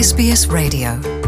SBS Radio।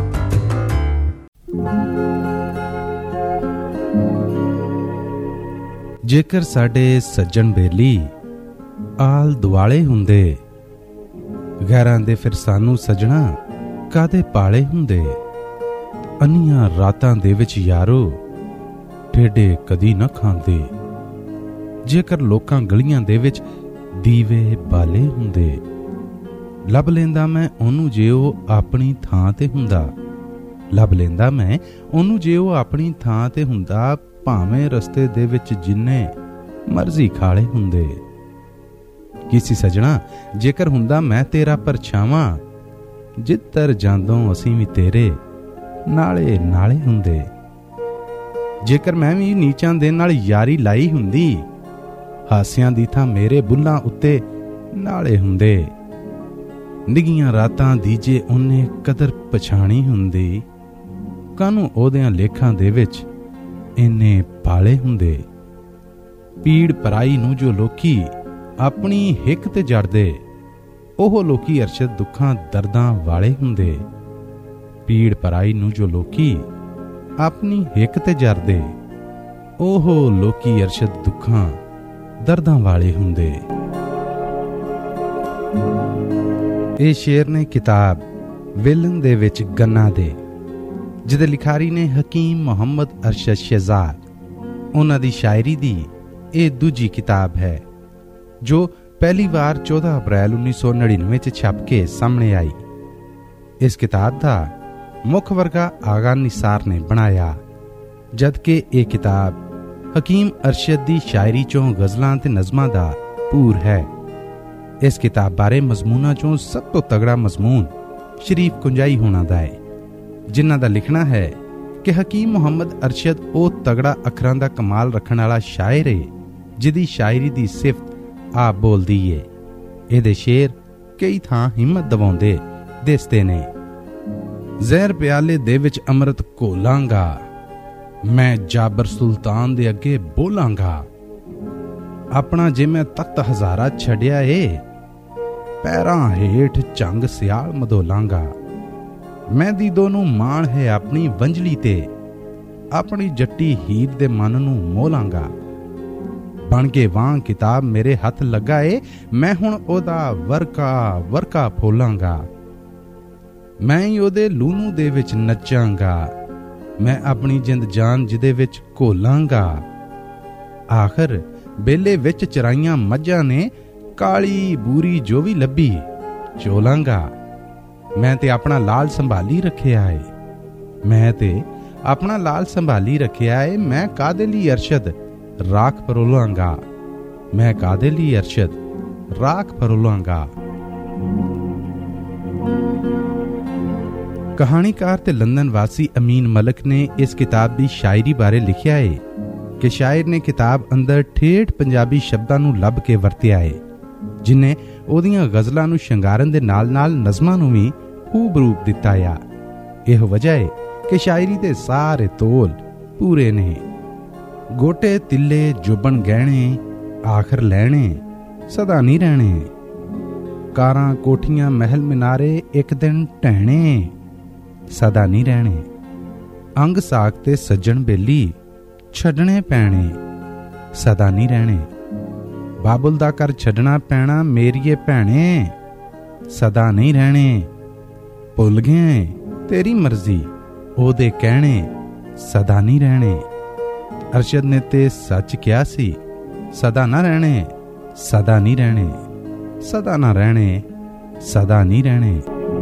ਜੇਕਰ ਸਾਡੇ ਸੱਜਣ ਬੇਲੀ ਆਲ ਦੁਆਲੇ ਹੁੰਦੇ, ਗੈਰਾਂ ਦੇ ਫਿਰ ਸਾਨੂੰ ਸੱਜਣਾ ਕਾਦੇ ਪਾਲੇ ਹੁੰਦੇ। ਅੰਨੀਆਂ ਰਾਤਾਂ ਦੇ ਵਿੱਚ ਯਾਰੋ ਠੇਡੇ ਕਦੀ ਨਾ ਖਾਂਦੇ। ਜੇਕਰ ਲੋਕਾਂ ਗਲੀਆਂ ਦੇ ਵਿੱਚ ਦੀਵੇ ਬਾਲੇ ਹੁੰਦੇ, ਲੱਭ ਲੈਂਦਾ ਮੈਂ ਉਹਨੂੰ ਜੇ ਉਹ ਆਪਣੀ ਥਾਂ ਤੇ ਹੁੰਦਾ। ਲੱਭ ਲੈਂਦਾ ਮੈਂ ਉਹਨੂੰ ਜੇ ਉਹ ਆਪਣੀ ਥਾਂ ਤੇ ਹੁੰਦਾ, ਭਾਵੇਂ ਰਸਤੇ ਦੇ ਵਿੱਚ ਜਿੰਨੇ ਮਰਜ਼ੀ ਖਾਲੇ ਹੁੰਦੇ। ਕਿਸੇ ਸੱਜਣਾ ਜੇਕਰ ਹੁੰਦਾ ਮੈਂ ਤੇਰਾ ਪਰਛਾਵਾਂ, ਜਿੱਧਰ ਜਾਂਦੋਂ ਅਸੀਂ ਵੀ ਤੇਰੇ ਨਾਲੇ ਨਾਲੇ ਹੁੰਦੇ। ਜੇਕਰ ਮੈਂ ਵੀ ਨੀਚਾਂ ਦੇ ਨਾਲ ਯਾਰੀ ਲਾਈ ਹੁੰਦੀ, ਹਾਸਿਆਂ ਦੀ ਥਾਂ ਮੇਰੇ ਬੁੱਲਾਂ ਉੱਤੇ ਨਾਲੇ ਹੁੰਦੇ। ਨਿੱਘੀਆਂ ਰਾਤਾਂ ਦੀ ਜੇ ਉਹਨੇ ਕਦਰ ਪਛਾਣੀ ਹੁੰਦੀ, ਕਾਹਨੂੰ ਉਹਦਿਆਂ ਲੇਖਾਂ ਦੇ ਵਿੱਚ ਇੰਨੇ ਪਾਲੇ ਹੁੰਦੇ। ਪੀੜ ਪਰਾਈ ਨੂੰ ਜੋ ਲੋਕੀ ਆਪਣੀ ਹਿੱਕ ਤੇ ਜੜਦੇ, ਉਹ ਲੋਕੀ ਅਰਸ਼ਦ ਦੁੱਖਾਂ ਦਰਦਾਂ ਵਾਲੇ ਹੁੰਦੇ। ਪੀੜ ਪਰਾਈ ਨੂੰ ਜੋ ਲੋਕੀ ਆਪਣੀ ਹਿੱਕ ਤੇ ਜੜਦੇ, ਉਹ ਲੋਕੀ ਅਰਸ਼ਦ ਦੁੱਖਾਂ ਦਰਦਾਂ ਵਾਲੇ ਹੁੰਦੇ। ਇਹ ਸ਼ੇਰ ਨੇ ਕਿਤਾਬ ਵਿਲਨ ਦੇ ਵਿੱਚ ਗੰਨਾ ਦੇ, ਜਿਹਦੇ ਲਿਖਾਰੀ ਨੇ ਹਕੀਮ ਮੁਹੰਮਦ ਅਰਸ਼ਦ ਸ਼ਹਿਜ਼ਾਦ। ਉਹਨਾਂ ਦੀ ਸ਼ਾਇਰੀ ਦੀ ਇਹ ਦੂਜੀ ਕਿਤਾਬ ਹੈ, ਜੋ ਪਹਿਲੀ ਵਾਰ 14 ਅਪ੍ਰੈਲ 1999 ਚ ਛਪ ਕੇ ਸਾਹਮਣੇ ਆਈ। ਇਸ ਕਿਤਾਬ ਦਾ ਮੁੱਖ ਵਰਗਾ ਆਗਾ ਨਿਸਾਰ ਨੇ ਬਣਾਇਆ, ਜਦਕਿ ਇਹ ਕਿਤਾਬ ਹਕੀਮ ਅਰਸ਼ਦ ਦੀ ਸ਼ਾਇਰੀ ਚੋਂ ਗਜ਼ਲਾਂ ਤੇ ਨਜ਼ਮਾਂ ਦਾ ਭੂਰ ਹੈ। ਇਸ ਕਿਤਾਬ ਬਾਰੇ ਮਜ਼ਮੂਨਾਂ ਚੋਂ ਸਭ ਤੋਂ ਤਗੜਾ ਮਜ਼ਮੂਨ ਸ਼ਰੀਫ ਕੁੰਜਾਈ ਹੋਣਾ ਦਾ ਹੈ, ਜਿਨ੍ਹਾਂ ਦਾ ਲਿਖਣਾ ਹੈ ਕਿ ਹਕੀਮ ਮੁਹੰਮਦ ਅਰਸ਼ਦ ਉਹ ਤਗੜਾ ਅੱਖਰਾਂ ਦਾ ਕਮਾਲ ਰੱਖਣ ਵਾਲਾ ਸ਼ਾਇਰ ਹੈ, ਜਿਹਦੀ ਸ਼ਾਇਰੀ ਦੀ ਸਿਫਤ ਆਪ ਬੋਲਦੀ ਏ। ਇਹਦੇ ਸ਼ੇਰ ਕਈ ਥਾਂ ਹਿੰਮਤ ਦਿਵਾਉਂਦੇ ਦਿਸਦੇ ਨੇ। ਜ਼ਹਿਰ ਪਿਆਲੇ ਦੇ ਵਿੱਚ ਅੰਮ੍ਰਿਤ ਘੋਲਾਂਗਾ, ਮੈਂ ਜਾਬਰ ਸੁਲਤਾਨ ਦੇ ਅੱਗੇ ਬੋਲਾਂਗਾ। ਆਪਣਾ ਜੇ ਮੈਂ ਤਖਤ ਹਜ਼ਾਰਾ ਛੱਡਿਆ ਏ, ਪੈਰਾਂ ਹੇਠ ਝੰਗ ਸਿਆਲ ਮਧੋਲਾਂਗਾ। ਮੈਂ ਦੀਦੋ ਨੂੰ ਮਾਣ ਹੈ ਆਪਣੀ ਵੰਜਲੀ ਤੇ, ਆਪਣੀ ਜੱਟੀ ਹੀਰ ਦੇ ਮਨ ਨੂੰ ਮੋਲਾਂਗਾ। ਬਣ ਕੇ ਵਾਂ ਕਿਤਾਬ ਮੇਰੇ ਹੱਥ ਲੱਗਾ ਏ, ਮੈਂ ਹੁਣ ਉਹਦਾ ਵਰਕਾ ਵਰਕਾ ਫੋਲਾਂਗਾ। ਮੈਂ ਹੀ ਉਹਦੇ ਲੂਣੂ ਦੇ ਵਿੱਚ ਨੱਚਾਂਗਾ, ਮੈਂ ਆਪਣੀ ਜਿੰਦ ਜਾਨ ਜਿਹਦੇ ਵਿੱਚ ਘੋਲਾਂਗਾ। ਆਖਰ ਬੇਲੇ ਵਿੱਚ ਚਰਾਈਆਂ ਮੱਝਾਂ ਨੇ, ਕਾਲੀ ਬੂਰੀ ਜੋ ਵੀ ਲੱਭੀ ਚੋਲਾਂਗਾ। ਮੈਂ ਤੇ ਆਪਣਾ ਲਾਲ ਸੰਭਾਲੀ ਰੱਖਿਆ ਏ, ਮੈਂ ਤੇ ਆਪਣਾ ਲਾਲ ਸੰਭਾਲੀ ਰੱਖਿਆ ਏ। ਮੈਂ ਕਾਦੇ ਲਈ ਅਰਸ਼ਦ ਰਾਖ ਪਰੋਲਾਂਗਾ, ਮੈਂ ਕਾਦੇ ਲਈ ਅਰਸ਼ਦ ਰਾਖ ਪਰੋਲਾਂਗਾ। ਕਹਾਣੀਕਾਰ ਤੇ ਲੰਦਨ ਵਾਸੀ ਅਮੀਨ ਮਲਕ ਨੇ ਇਸ ਕਿਤਾਬ ਦੀ ਸ਼ਾਇਰੀ ਬਾਰੇ ਲਿਖਿਆ ਏ ਕਿ ਸ਼ਾਇਰ ਨੇ ਕਿਤਾਬ ਅੰਦਰ ਠੇਠ ਪੰਜਾਬੀ ਸ਼ਬਦਾਂ ਨੂੰ ਲੱਭ ਕੇ ਵਰਤਿਆ ਏ, ਜਿਨੇ ਉਹਦੀਆਂ ਗਜ਼ਲਾਂ ਨੂੰ ਸ਼ਿੰਗਾਰਨ ਦੇ ਨਾਲ ਨਾਲ ਨਜ਼ਮਾਂ ਨੂੰ ਵੀ ਖੂਬ ਰੂਪ ਦਿੱਤਾ ਆ। ਇਹ ਵਜ੍ਹਾ ਏ ਕਿ ਸ਼ਾਇਰੀ ਦੇ ਸਾਰੇ ਤੋਲ ਪੂਰੇ ਨੇ। ਗੋਟੇ ਤਿੱਲੇ ਜੁਬਨ ਗਹਿਣੇ ਆਖਰ ਲੈਣੇ, ਸਦਾ ਨਹੀਂ ਰਹਿਣੇ। ਕਾਰਾਂ ਕੋਠੀਆਂ ਮਹਿਲ ਮਿਨਾਰੇ ਇੱਕ ਦਿਨ ਢਹਿਣੇ, ਸਦਾ ਨਹੀਂ ਰਹਿਣੇ। ਅੰਗ ਸਾਕ ਤੇ ਸੱਜਣ ਬੇਲੀ ਛੱਡਣੇ ਪੈਣੇ, ਸਦਾ ਨਹੀਂ ਰਹਿਣੇ। ਬਾਬੁਲ ਦਾ ਘਰ ਛੱਡਣਾ ਪੈਣਾ ਮੇਰੀਏ ਭੈਣੇ, ਸਦਾ ਨਹੀਂ ਰਹਿਣੇ। ਭੁੱਲ ਗਏ ਤੇਰੀ ਮਰਜ਼ੀ ਉਹਦੇ ਕਹਿਣੇ, ਸਦਾ ਨਹੀਂ ਰਹਿਣੇ। ਅਰਸ਼ਦ ਨੇ ਤੇ ਸੱਚ ਕਿਹਾ ਸੀ, ਸਦਾ ਨਾ ਰਹਿਣੇ, ਸਦਾ ਨਹੀਂ ਰਹਿਣੇ, ਸਦਾ ਨਾ ਰਹਿਣੇ, ਸਦਾ ਨਹੀਂ ਰਹਿਣੇ।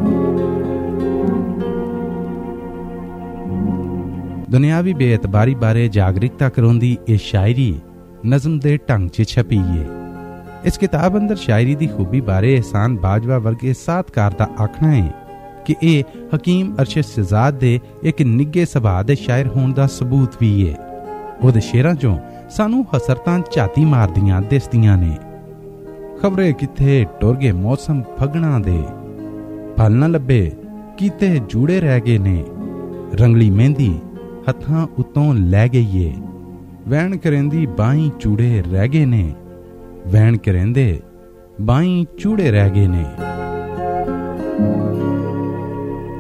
ਦੁਨਿਆਵੀ ਬੇਇਤਬਾਰੀ ਬਾਰੇ ਜਾਗਰੂਕਤਾ ਕਰਾਉਂਦੀ ਇਹ ਸ਼ਾਇਰੀ ਨਜ਼ਮ ਦੇ ਢੰਗ 'ਚ ਛਪੀ ਏ। ਇਸ ਕਿਤਾਬ ਅੰਦਰ ਸ਼ਾਇਰੀ ਦੀ ਖੂਬੀ ਬਾਰੇ ਇਹਸਾਨ ਬਾਜਵਾ ਵਰਗੇ ਸਾਹਤਕਾਰ ਦਾ ਆਖਣਾ ਹੈ ਕਿ ਇਹ ਹਕੀਮ ਅਰਸ਼ਦ ਸ਼ਹਿਜ਼ਾਦ ਦੇ ਇੱਕ ਨਿੱਘੇ ਸੁਭਾਅ ਦੇ ਸ਼ਾਇਰ ਹੋਣ ਦਾ ਸਬੂਤ ਵੀ ਏ। ਉਹਦੇ ਸ਼ੇਰਾਂ 'ਚੋਂ ਸਾਨੂੰ ਹਸਰਤਾਂ ਝਾਤੀ ਮਾਰਦੀਆਂ ਦਿਸਦੀਆਂ ਨੇ। ਖਬਰੇ ਕਿੱਥੇ ਟੁਰ ਗਏ ਮੌਸਮ ਫਗਣਾ ਦੇ, ਫਲ ਨਾ ਲੱਭੇ ਕੀਤੇ ਜੂੜੇ ਰਹਿ ਗਏ ਨੇ। ਰੰਗਲੀ ਮਹਿੰਦੀ ਹੱਥਾਂ ਉਤੋਂ ਲੈ ਗਈ ਏ, ਵਹਿਣ ਕਰੇਂਦੀ ਬਾਹੀਂ ਚੂੜੇ ਰਹਿ ਗਏ ਨੇ। ਵਹਿਣ ਕਰੇਂਦੇ ਬਾਹੀਂ ਚੂੜੇ ਰਹਿ ਗਏ ਨੇ।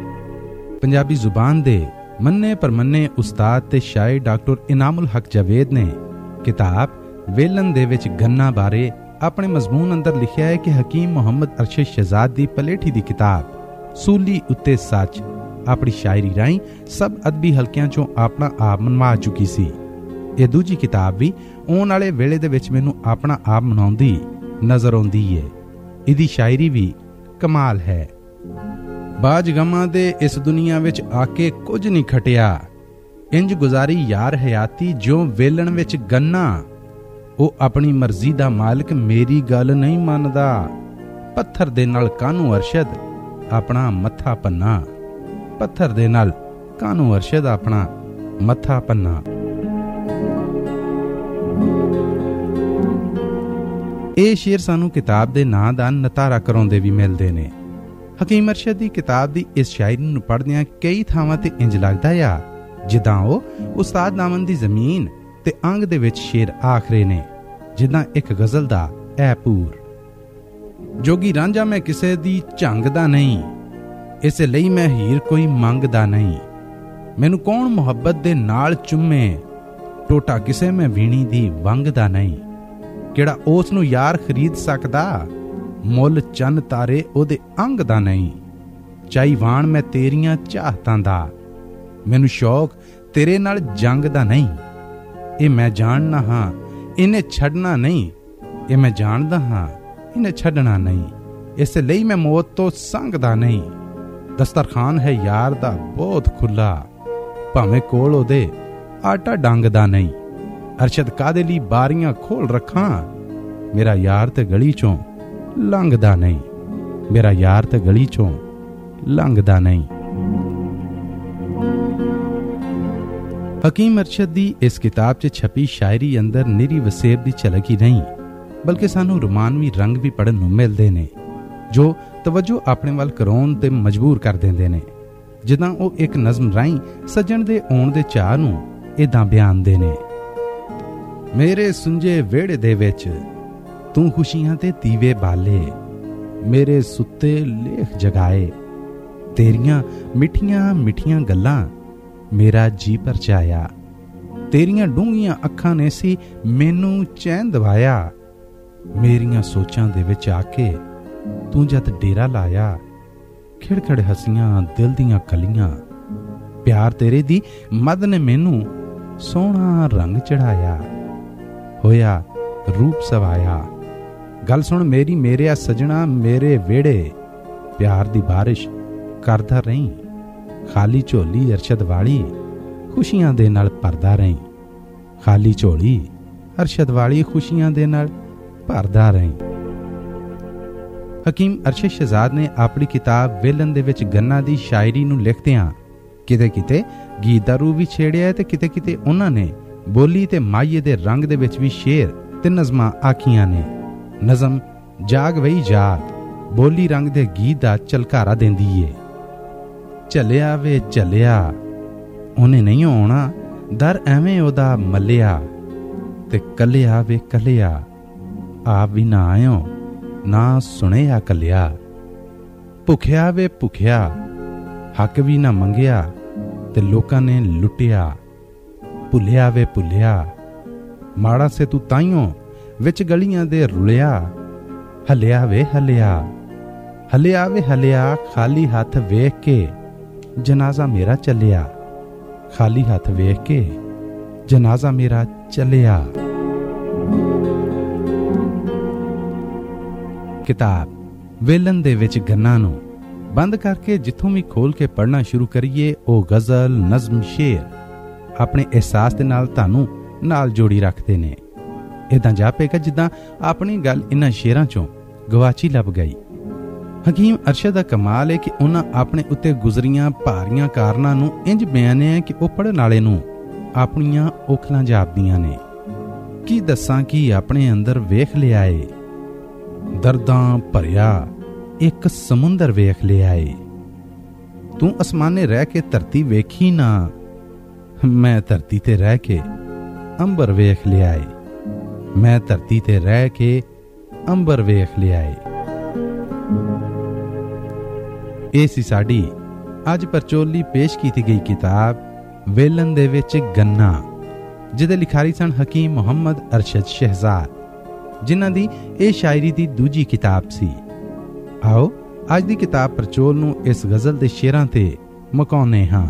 ਪੰਜਾਬੀ ਜ਼ੁਬਾਨ ਦੇ ਮੰਨੇ ਪਰਮੰਨੇ ਉਸਤਾਦ ਤੇ ਸ਼ਾਇਰ ਡਾਕਟਰ ਇਨਾਮੁਲ ਹਕ ਜਾਵੇਦ ਨੇ ਕਿਤਾਬ ਵੇਲਣ ਦੇ ਵਿੱਚ ਗੰਨਾ ਬਾਰੇ ਆਪਣੇ ਮਜ਼ਮੂਨ ਅੰਦਰ ਲਿਖਿਆ ਹੈ ਕਿ ਹਕੀਮ ਮੁਹੰਮਦ ਅਰਸ਼ਦ ਸ਼ਹਿਜ਼ਾਦ ਦੀ ਪਲੇਠੀ ਦੀ ਕਿਤਾਬ ਸੂਲੀ ਉੱਤੇ ਸੱਚ ਆਪਣੀ ਸ਼ਾਇਰੀ ਰਾਹੀਂ ਸਭ ਅਦਬੀ ਹਲਕਿਆਂ ਚੋਂ ਆਪਣਾ ਆਪ ਮਨਵਾ ਚੁੱਕੀ ਸੀ। ਇਹ ਦੂਜੀ ਕਿਤਾਬ ਵੀ ਆਉਣ ਵਾਲੇ ਵੇਲੇ ਦੇ ਵਿੱਚ ਮੈਨੂੰ ਆਪਣਾ ਆਪ ਮਨਾਉਂਦੀ ਨਜ਼ਰ ਆਉਂਦੀ ਹੈ। ਇਹਦੀ ਸ਼ਾਇਰੀ ਵੀ ਕਮਾਲ ਹੈ। ਬਾਜ ਗਮਾਂ ਦੇ ਇਸ ਦੁਨੀਆ ਵਿੱਚ ਆ ਕੇ ਕੁਝ ਨਹੀਂ ਖਟਿਆ, ਇੰਜ ਗੁਜ਼ਾਰੀ ਯਾਰ ਹਯਾਤੀ ਜਿਉਂ ਵੇਲਣ ਵਿੱਚ ਗੰਨਾ। ਉਹ ਆਪਣੀ ਮਰਜ਼ੀ ਦਾ ਮਾਲਕ ਮੇਰੀ ਗੱਲ ਨਹੀਂ ਮੰਨਦਾ, ਪੱਥਰ ਦੇ ਨਾਲ ਕਾਨੂੰ ਅਰਸ਼ਦ ਆਪਣਾ ਮੱਥਾ ਪੰਨਾ। ਪੱਥਰ ਦੇ ਨਾਲ ਕਾਨੂੰ ਅਰਸ਼ਦ ਆਪਣਾ ਮੱਥਾ ਪੰਨਾ। ਇਹ ਸ਼ੇਰ ਸਾਨੂੰ ਕਿਤਾਬ ਦੇ ਨਾਂ ਦਾ ਨਤਾਰਾ ਕਰਾਉਂਦੇ ਵੀ ਮਿਲਦੇ ਨੇ। ਹਕੀਮ ਅਰਸ਼ਦ ਦੀ ਕਿਤਾਬ ਦੀ ਇਸ ਸ਼ਾਇਰੀ ਨੂੰ ਪੜ੍ਹਦਿਆਂ ਕਈ ਥਾਵਾਂ ਤੇ ਇੰਜ ਲੱਗਦਾ ਆ ਜਿੱਦਾਂ ਉਹ ਉਸਤਾਦ ਨਾਮਨ ਦੀ ਜ਼ਮੀਨ ਤੇ ਅੰਗ ਦੇ ਵਿੱਚ ਸ਼ੇਰ ਆਖਰੇ ਨੇ, ਜਿੱਦਾਂ ਇੱਕ ਗਜ਼ਲ ਦਾ ਐ ਪੂਰ। ਜੋਗੀ ਰਾਂਝਾ ਮੈਂ ਕਿਸੇ ਦੀ ਝੰਗਦਾ ਨਹੀਂ, ਇਸੇ ਲਈ ਮੈਂ ਹੀਰ ਕੋਈ ਮੰਗਦਾ ਨਹੀਂ। ਮੈਨੂੰ ਕੌਣ ਮੁਹੱਬਤ ਦੇ ਨਾਲ ਚੁੰਮੇ, ਟੋਟਾ ਕਿਸੇ ਮੈਂ ਵੀਣੀ ਦੀ ਵੰਗਦਾ ਨਹੀਂ। ਕਿਹੜਾ ਉਸ ਨੂੰ ਯਾਰ ਖਰੀਦ ਸਕਦਾ, ਮੁੱਲ ਚੰਨ ਤਾਰੇ ਉਹਦੇ ਅੰਗ ਦਾ ਨਹੀਂ। ਚਾਈ ਵਾਣ ਮੈਂ ਤੇਰੀਆਂ ਚਾਹਤਾਂ ਦਾ, ਮੈਨੂੰ ਸ਼ੌਕ ਤੇਰੇ ਨਾਲ ਜੰਗ ਦਾ ਨਹੀਂ। ਇਹ ਮੈਂ ਜਾਣਨਾ ਹਾਂ ਇਹਨੇ ਛੱਡਣਾ ਨਹੀਂ, ਇਹ ਮੈਂ ਜਾਣਦਾ ਹਾਂ ਇਹਨੇ ਛੱਡਣਾ ਨਹੀਂ। ਇਸ ਲਈ ਮੈਂ ਮੌਤ ਤੋਂ ਸੰਗਦਾ ਨਹੀਂ। ਦਸਤਰਖਾਨ ਹੈ ਯਾਰ ਦਾ ਬਹੁਤ ਖੁੱਲਾ, ਭਾਵੇਂ ਕੋਲ ਉਹਦੇ ਆਟਾ ਡੰਗਦਾ ਨਹੀਂ। ਅਰਸ਼ਦ ਕਾਦੇ ਲਈ ਬਾਰੀਆਂ ਖੋਲ ਰੱਖਾਂ, ਮੇਰਾ ਯਾਰ ਤੇ ਗਲੀ ਚੋਂ ਲੰਘਦਾ ਨਹੀਂ। ਮੇਰਾ ਯਾਰ ਤੇ ਗਲੀ ਚੋਂ ਲੰਘਦਾ ਨਹੀਂ। ਹਕੀਮ ਅਰਸ਼ਦ ਦੀ ਇਸ ਕਿਤਾਬ 'ਚ ਛਪੀ ਸ਼ਾਇਰੀ ਅੰਦਰ ਨਿਰੀ ਵਸੇਬ ਦੀ ਝਲਕ ਹੀ ਨਹੀਂ, ਬਲਕਿ ਸਾਨੂੰ ਰੋਮਾਨਵੀ ਰੰਗ ਵੀ ਪੜ੍ਹਨ ਨੂੰ ਮਿਲਦੇ ਨੇ ਜੋ ਤਵੱਜੋ ਆਪਣੇ ਵੱਲ ਕਰਾਉਣ ਤੇ ਮਜਬੂਰ ਕਰ ਦਿੰਦੇ ਨੇ। ਜਿੱਦਾਂ ਉਹ ਇੱਕ ਨਜ਼ਮ ਰਾਹੀਂ ਸੱਜਣ ਦੇ ਆਉਣ ਦੇ ਚਾਅ ਨੂੰ ਏਦਾਂ ਬਿਆਨਦੇ ਨੇ। ਮੇਰੇ ਸੁੰਝੇ ਵਿਹੜੇ ਦੇ ਵਿੱਚ ਤੂੰ ਖੁਸ਼ੀਆਂ ਤੇ ਦੀਵੇ ਬਾਲੇ, ਮੇਰੇ ਸੁੱਤੇ ਲੇਖ ਜਗਾਏ। ਤੇਰੀਆਂ ਮਿੱਠੀਆਂ ਮਿੱਠੀਆਂ ਗੱਲਾਂ ਮੇਰਾ ਜੀ ਪਰਚਾਇਆ। ਤੇਰੀਆਂ ਡੂੰਘੀਆਂ ਅੱਖਾਂ ਨੇ ਸੀ ਮੈਨੂੰ ਚੈਨ ਦਵਾਇਆ। ਮੇਰੀਆਂ ਸੋਚਾਂ ਦੇ ਵਿੱਚ ਆ ਕੇ ਤੂੰ ਜਦ ਡੇਰਾ ਲਾਇਆ। ਖਿੜਖੜ ਹਸੀਆਂ ਦਿਲ ਦੀਆਂ ਕਲੀਆਂ, ਪਿਆਰ ਤੇਰੇ ਦੀ ਮਦ ਨੇ ਮੈਨੂੰ ਸੋਹਣਾ ਰੰਗ ਚੜਾਇਆ। ਹੋਇਆ ਰੂਪ ਸਵਾਇਆ। ਗੱਲ ਸੁਣ ਮੇਰੀ ਮੇਰਿਆ ਸਜਣਾ, ਮੇਰੇ ਵਿਹੜੇ ਪਿਆਰ ਦੀ ਬਾਰਿਸ਼ ਕਰਦਾ ਰਹੀਂ। ਖਾਲੀ ਝੋਲੀ ਅਰਸ਼ਦ ਵਾਲੀ ਖੁਸ਼ੀਆਂ ਦੇ ਨਾਲ ਭਰਦਾ ਰਹੀਂ। ਖਾਲੀ ਝੋਲੀ ਅਰਸ਼ਦ ਵਾਲੀ ਖੁਸ਼ੀਆਂ ਦੇ ਨਾਲ ਭਰਦਾ ਰਹੀਂ। ਹਕੀਮ ਅਰਸ਼ਦ ਸ਼ਹਿਜ਼ਾਦ ਨੇ ਆਪਣੀ ਕਿਤਾਬ ਵੇਲਣ ਦੇ ਵਿੱਚ ਗੰਨਾ ਦੀ ਸ਼ਾਇਰੀ ਨੂੰ ਲਿਖਦਿਆਂ ਕਿਤੇ ਕਿਤੇ ਗੀਤ ਦਾ ਰੂਪ ਵੀ ਛੇੜਿਆ ਤੇ ਕਿਤੇ ਕਿਤੇ ਉਹਨਾਂ ਨੇ ਬੋਲੀ ਤੇ ਮਾਈਏ ਦੇ ਰੰਗ ਦੇ ਵਿੱਚ ਵੀ ਸ਼ੇਰ ਤੇ ਨਜ਼ਮਾਂ ਆਖੀਆਂ ਨੇ। ਨਜ਼ਮ ਜਾਗ ਵਈ ਜਾਗ ਬੋਲੀ ਰੰਗ ਦੇ ਗੀਤ ਦਾ ਝਲਕਾਰਾ ਦਿੰਦੀ ਏ। ਚੱਲਿਆ ਵੇ ਚੱਲਿਆ ਉਹਨੇ ਨਹੀਂ ਆਉਣਾ, ਦਰ ਐਵੇਂ ਉਹਦਾ ਮੱਲਿਆ। ਤੇ ਕੱਲਿਆ ਵੇ ਕੱਲਿਆ ਆਪ ਵੀ ਨਾ ਆਇਓ, ਨਾ ਸੁਣਿਆ ਕੱਲਿਆ। ਭੁੱਖਿਆ ਵੇ ਭੁੱਖਿਆ ਹੱਕ ਵੀ ਨਾ ਮੰਗਿਆ, ਤੇ ਲੋਕਾਂ ਨੇ ਲੁੱਟਿਆ। ਭੁੱਲਿਆ ਵੇ ਭੁੱਲਿਆ ਮਾੜਾ ਸੇ ਤੂੰ ਤਾਈਓ ਵਿੱਚ ਗਲੀਆਂ ਦੇ ਰੁਲਿਆ। ਹਲਿਆ ਵੇ ਹਲਿਆ ਹਲਿਆ ਵੇ ਹਲਿਆ ਖਾਲੀ ਹੱਥ ਵੇਖ ਕੇ ਜਨਾਜ਼ਾ ਮੇਰਾ ਚੱਲਿਆ। ਖਾਲੀ ਹੱਥ ਵੇਖ ਕੇ ਜਨਾਜ਼ਾ ਮੇਰਾ ਚੱਲਿਆ। ਕਿਤਾਬ ਵੇਲਣ ਦੇ ਵਿੱਚ ਗੰਨਾ ਨੂੰ ਬੰਦ ਕਰਕੇ ਜਿੱਥੋਂ ਵੀ ਖੋਲ ਕੇ ਪੜ੍ਹਨਾ ਸ਼ੁਰੂ ਕਰੀਏ, ਉਹ ਗਜ਼ਲ, ਨਜ਼ਮ, ਸ਼ੇਰ ਆਪਣੇ ਅਹਿਸਾਸ ਦੇ ਨਾਲ ਤੁਹਾਨੂੰ ਨਾਲ ਜੋੜੀ ਰੱਖਦੇ ਨੇ। ਏਦਾਂ ਜਾਪੇਗਾ ਜਿੱਦਾਂ ਆਪਣੀ ਗੱਲ ਇਹਨਾਂ ਸ਼ੇਰਾਂ ਚੋਂ ਗਵਾਚੀ ਲੱਭ ਗਈ। ਹਕੀਮ ਅਰਸ਼ਦ ਦਾ ਕਮਾਲ ਹੈ ਕਿ ਉਹਨਾਂ ਆਪਣੇ ਉੱਤੇ ਗੁਜ਼ਰੀਆਂ ਭਾਰੀਆਂ ਕਾਰਨਾਂ ਨੂੰ ਇੰਜ ਬਿਆਨਿਆ ਕਿ ਉਹ ਪੜ੍ਹਨ ਵਾਲੇ ਨੂੰ ਆਪਣੀਆਂ ਔਖਲਾਂ ਜਾਪਦੀਆਂ ਨੇ। ਕੀ ਦੱਸਾਂ ਕਿ ਆਪਣੇ ਅੰਦਰ ਵੇਖ ਲਿਆ ਏ, ਦਰਦਾਂ ਭਰਿਆ ਇੱਕ ਸਮੁੰਦਰ ਵੇਖ ਲਿਆ ਏ। ਤੂੰ ਅਸਮਾਨੇ ਰਹਿ ਕੇ ਧਰਤੀ ਵੇਖੀ ਨਾ, ਮੈਂ ਧਰਤੀ ਤੇ ਰਹਿ ਕੇ ਅੰਬਰ ਵੇਖ ਲਿਆ ਏ। ਮੈਂ ਧਰਤੀ ਤੇ ਰਹਿ ਕੇ ਅੰਬਰ ਵੇਖ ਲਿਆ ਏ। ਇਹ ਸੀ ਸਾਡੀ ਅੱਜ ਪਰਚੋਲੀ ਪੇਸ਼ ਕੀਤੀ ਗਈ ਕਿਤਾਬ ਵੇਲਣ ਦੇ ਵਿੱਚ ਗੰਨਾ, ਜਿਹਦੇ ਲਿਖਾਰੀ ਸਨ ਹਕੀਮ ਮੁਹੰਮਦ ਅਰਸ਼ਦ ਸ਼ਹਿਜ਼ਾਦ, ਜਿਨ੍ਹਾਂ ਦੀ ਇਹ ਸ਼ਾਇਰੀ ਦੀ ਦੂਜੀ ਕਿਤਾਬ ਸੀ। ਆਓ ਅੱਜ ਦੀ ਕਿਤਾਬ ਪਰਚੋਲ ਨੂੰ ਇਸ ਗਜ਼ਲ ਦੇ ਸ਼ੇਰਾਂ ਤੇ ਮੁਕਾਉਂਦੇ ਹਾਂ।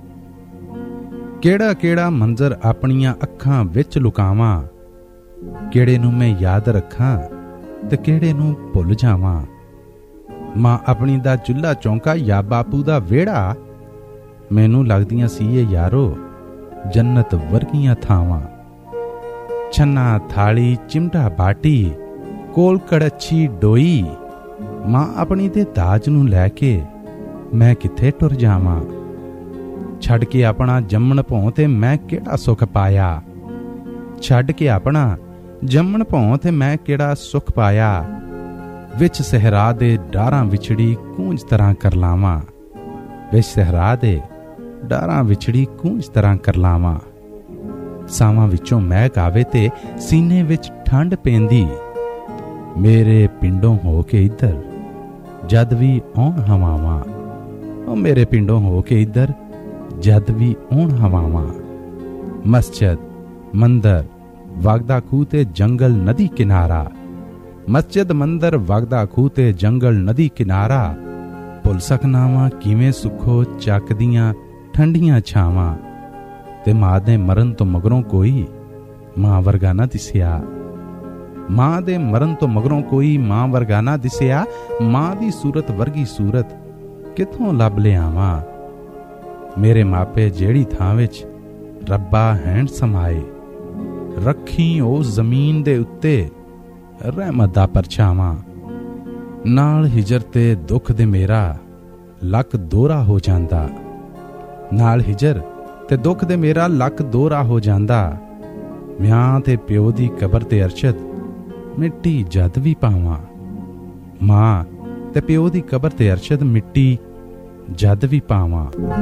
ਕਿਹੜਾ ਕਿਹੜਾ ਮੰਜ਼ਰ ਆਪਣੀਆਂ ਅੱਖਾਂ ਵਿੱਚ ਲੁਕਾਵਾਂ, ਕਿਹੜੇ ਨੂੰ ਮੈਂ ਯਾਦ ਰੱਖਾਂ ਤੇ ਕਿਹੜੇ ਨੂੰ ਭੁੱਲ ਜਾਵਾਂ। ਮਾਂ ਆਪਣੀ ਦਾ ਚੁੱਲ੍ਹਾ ਚੌਂਕਾ ਜਾਂ ਬਾਪੂ ਦਾ ਵਿਹੜਾ, ਮੈਨੂੰ ਲੱਗਦੀਆਂ ਸੀ ਇਹ ਯਾਰੋ ਜੰਨਤ ਵਰਗੀਆਂ ਥਾਵਾਂ। ਛੰਨਾ ਥਾਲੀ ਚਿਮਟਾ ਬਾਟੀ ਕੋਲ ਕੜਛੀ ਡੋਈ, ਮਾਂ ਆਪਣੀ ਦੇ ਦਾਜ ਨੂੰ ਲੈ ਕੇ ਮੈਂ ਕਿੱਥੇ ਟੁਰ ਜਾਵਾਂ। ਛੱਡ ਕੇ ਆਪਣਾ ਜੰਮਣ ਭੌਂ ਤੇ ਮੈਂ ਕਿਹੜਾ ਸੁੱਖ ਪਾਇਆ, ਛੱਡ ਕੇ ਆਪਣਾ ਜੰਮਣ ਭੌਂ ਤੇ ਮੈਂ ਕਿਹੜਾ ਸੁੱਖ ਪਾਇਆ। ਵਿੱਚ ਸਹਿਰਾ ਦੇ ਡਾਰਾਂ ਵਿਛੜੀ ਕੂੰਜ ਤਰ੍ਹਾਂ ਕਰ ਲਾਵਾਂ, ਵਿੱਚ ਸਹਿਰਾ ਦੇ ਡਾਰਾਂ ਵਿਛੜੀ ਕੂੰਜ ਤਰ੍ਹਾਂ ਕਰ ਲਾਵਾਂ। ਸਾਵਾਂ ਵਿੱਚੋਂ ਮਹਿਕ ਆਵੇ ਤੇ ਸੀਨੇ ਵਿੱਚ ਠੰਡ ਪੈਂਦੀ, ਮੇਰੇ ਪਿੰਡੋਂ ਹੋ ਕੇ ਇੱਧਰ ਜਦ ਵੀ ਆਉਣ ਹਵਾਵਾਂ। ਉਹ ਮੇਰੇ ਪਿੰਡੋਂ ਹੋ ਕੇ ਇੱਧਰ ਜਦ ਵੀ ਆਉਣ ਹਵਾਵਾਂ। ਮਸਜਿਦ ਮੰਦਰ ਵਗਦਾ ਖੂਹ ਤੇ ਜੰਗਲ ਨਦੀ ਕਿਨਾਰਾ, ਮਸਜਿਦ ਮੰਦਰ ਵਗਦਾ ਖੂਹ ਤੇ ਜੰਗਲ ਨਦੀ ਕਿਨਾਰਾ। ਭੁੱਲ ਸਕਨਾ ਵਾਂ ਕਿਵੇਂ ਸੁੱਖੋ ਚੱਕਦੀਆਂ ਠੰਡੀਆਂ ਛਾਵਾਂ। ਤੇ ਮਾਂ ਦੇ ਮਰਨ ਤੋਂ ਮਗਰੋਂ ਕੋਈ ਮਾਂ ਵਰਗਾ ਨਾ ਦਿਸਿਆ, ਮਾਂ ਦੇ ਮਰਨ ਤੋਂ ਮਗਰੋਂ ਕੋਈ ਮਾਂ ਵਰਗਾ ਨਾ ਦਿਸਿਆ। ਮਾਂ ਦੀ ਸੂਰਤ ਵਰਗੀ ਸੂਰਤ ਕਿੱਥੋਂ ਲੱਭ ਲਿਆਵਾਂ। ਮੇਰੇ ਮਾਪੇ ਜਿਹੜੀ ਥਾਂ ਵਿੱਚ ਰੱਬਾ ਹੈਂਡ ਸਮਾਏ, ਰੱਖੀ ਉਸ ਜ਼ਮੀਨ ਦੇ ਉੱਤੇ ਰਹਿਮਤ ਦਾ ਪਰਛਾਵਾਂ। ਨਾਲ ਹਿਜਰ ਤੇ ਦੁੱਖ ਦੇ ਮੇਰਾ ਲੱਕ ਦੋਹਰਾ ਹੋ ਜਾਂਦਾ, ਨਾਲ ਹਿਜਰ ਤੇ ਦੁੱਖ ਦੇ ਮੇਰਾ ਲੱਕ ਦੋਹਰਾ ਹੋ ਜਾਂਦਾ। ਮਿਆਂ ਤੇ ਪਿਓ ਦੀ ਕਬਰ ਤੇ ਅਰਸ਼ਦ ਮਿੱਟੀ ਜਦ ਵੀ ਪਾਵਾਂ, ਮਾਂ ਤੇ ਪਿਓ ਦੀ ਕਬਰ ਤੇ ਅਰਸ਼ਦ ਮਿੱਟੀ ਜਦ ਵੀ ਪਾਵਾਂ।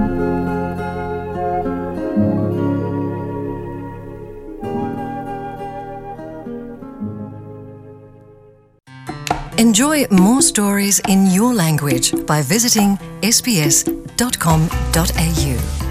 Enjoy more stories in your language by visiting sbs.com.au.